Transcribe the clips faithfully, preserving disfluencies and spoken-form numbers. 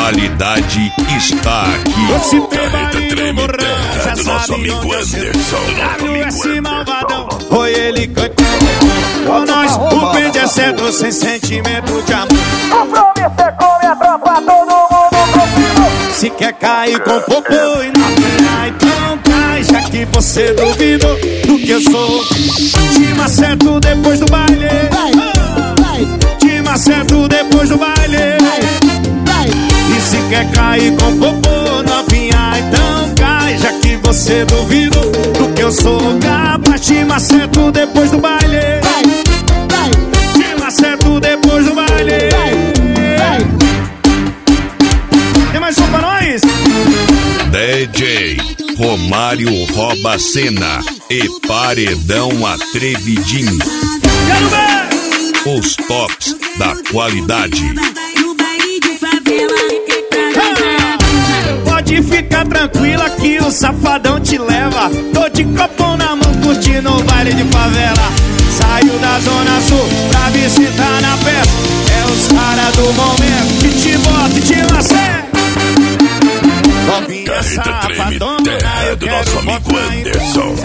qualidade está aqui. Carreta treme, terra do nosso amigo Anderson. W S malvadão, foi ele cantou. Com nós, o pente é certo, sem sentimento de amor. O promissor come a tropa, todo mundo confirmou. Se quer cair com popô e não ganhar, então cai. Já que você duvidou do que eu sou, te acerto depois do baile. Te acerto depois do baile. E se quer cair com popô, novinha, então cai. Já que você duvidou do que eu sou, capaz, te acerto depois do baile. Te acerto depois do baile. Tem mais um pra nós? D J Romário rouba a cena e Paredão Atrevidinho. Quero ver! Os tops da qualidade. Pode ficar tranquila que o safadão te leva. Tô de copão na mão curtindo o baile de favela. Saiu da zona sul pra visitar na festa. É os caras do momento que te bota e te lacer. Carreta treme, terra do nosso amigo Anderson.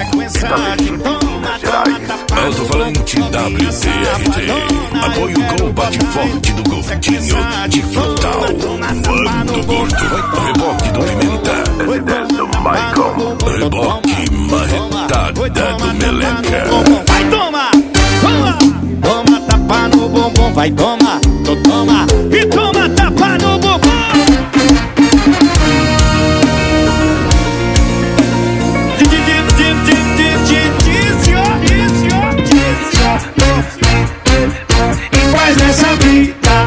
Alto-falante W T R T. Apoio com o bate-forte do Gordinho de Frontal. Fã do Gordo. Reboque do Pimenta. Exército Michael. Reboque marretada do Meleca. Vai, toma! Toma! Toma tapa no bumbum. Vai, toma! Toma! E toma tapa no bumbum! Nessa vida,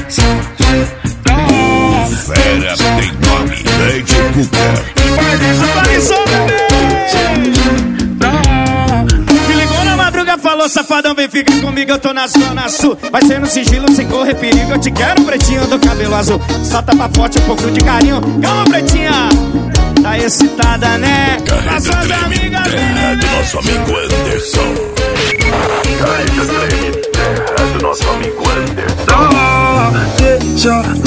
Fera tem nome, Lady Cuca. Me ligou na madruga, falou: safadão, vem ficar comigo, eu tô na zona sul. Vai ser no sigilo, sem correr perigo. Eu te quero, pretinho do cabelo azul. Solta pra forte, um pouco de carinho. Calma, pretinha, tá excitada, né? Carreta treme, terra do nosso amigo Anderson. Carreta treme, terra do nosso amigo Anderson. Deixa